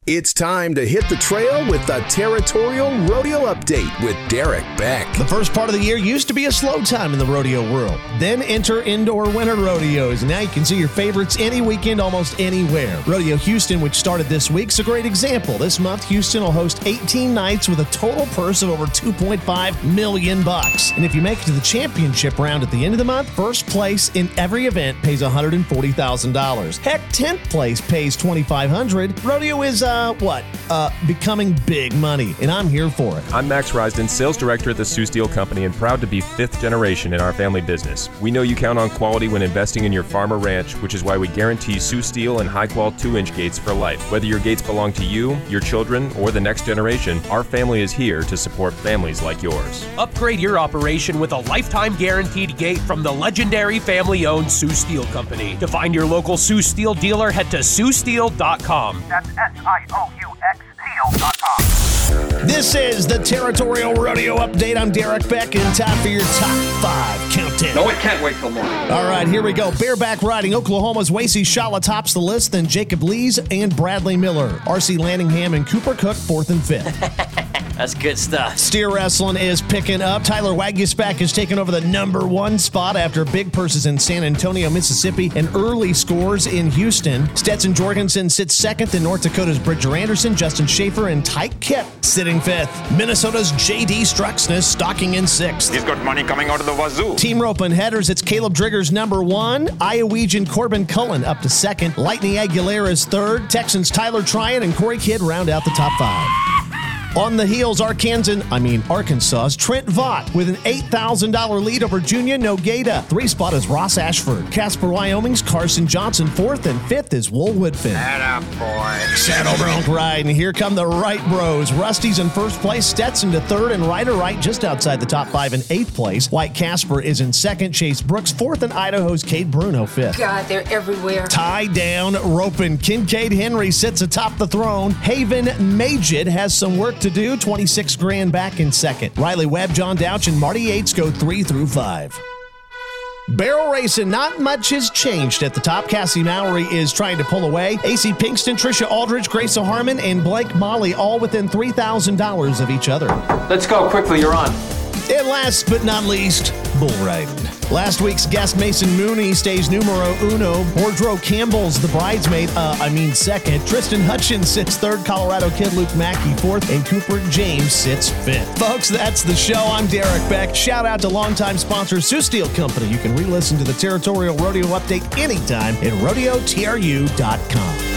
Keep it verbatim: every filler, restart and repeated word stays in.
It's time to hit the trail with the Territorial Rodeo Update with Derek Beck. The first part of the year used to be a slow time in the rodeo world. Then enter indoor winter rodeos. Now you can see your favorites any weekend, almost anywhere. Rodeo Houston, which started this week, is a great example. This month, Houston will host eighteen nights with a total purse of over two point five million bucks. And if you make it to the championship round at the end of the month, first place in every event pays one hundred forty thousand dollars. Heck, tenth place pays twenty-five hundred dollars. Rodeo is, uh, what? Uh, becoming big money, and I'm here for it. I'm Max Risden, sales director at the Sioux Steel Company, and proud to be fifth generation in our family business. We know you count on quality when investing in your farm or ranch, which is why we guarantee Sioux Steel and high-quality two-inch gates for life. Whether your gates belong to you, your children, or the next generation, our family is here to support families like yours. Upgrade your operation with a lifetime guaranteed gate from the legendary family-owned Sioux Steel Company. To find your local Sioux Steel dealer, head to sioux steel dot com. That's S I O U X Steel dot com. This is the Territorial Rodeo Update. I'm Derek Beck, and time for your top five countdown. No, it can't wait till morning. All right, here we go. Bareback riding. Oklahoma's Wacy Shala tops the list, then Jacob Lees and Bradley Miller. R C Landingham and Cooper Cook fourth and fifth. That's good stuff. Steer wrestling is picking up. Tyler Waguspach has taken over the number one spot after big purses in San Antonio, Mississippi, and early scores in Houston. Stetson Jorgensen sits second, then North Dakota's Bridger Anderson, Justin Schaefer, and Tyke Kipp sitting fifth. Minnesota's J D Struxness stalking in sixth. He's got money coming out of the wazoo. Team rope and headers, it's Caleb Driggers number one. Iowegian Corbin Cullen up to second. Lightning Aguilera is third. Texans Tyler Tryon and Corey Kidd round out the top five. On the heels, Arkansas, I mean Arkansas's Trent Vaught with an eight thousand dollars lead over Junior Nogeda. Three spot is Ross Ashford. Casper, Wyoming's Carson Johnson fourth, and fifth is Wool Woodfin. Atta boy. Saddle bronc ride, and here come the Wright bros. Rusty's in first place, Stetson to third, and Ryder Wright just outside the top five in eighth place. White Casper is in second, Chase Brooks fourth, and Idaho's Cade Bruno fifth. God, they're everywhere. Tie down roping. Kincaid Henry sits atop the throne. Haven Majid has some work to do. twenty-six grand back in second. Riley Webb, John Douch, and Marty Yates go three through five. Barrel racing, not much has changed at the top. Cassie Mowry is trying to pull away. A C Pinkston, Tricia Aldridge, Grace Harmon, and Blake Molly all within three thousand dollars of each other. Let's go quickly, you're on. And last but not least, bull riding. Last week's guest, Mason Mooney, stays numero uno. Boudreaux Campbell's the bridesmaid, uh, I mean second. Tristan Hutchins sits third. Colorado kid Luke Mackey fourth. And Cooper James sits fifth. Folks, that's the show. I'm Derek Beck. Shout out to longtime sponsor Sioux Steel Company. You can re-listen to the Territorial Rodeo Update anytime at rodeo T R U dot com.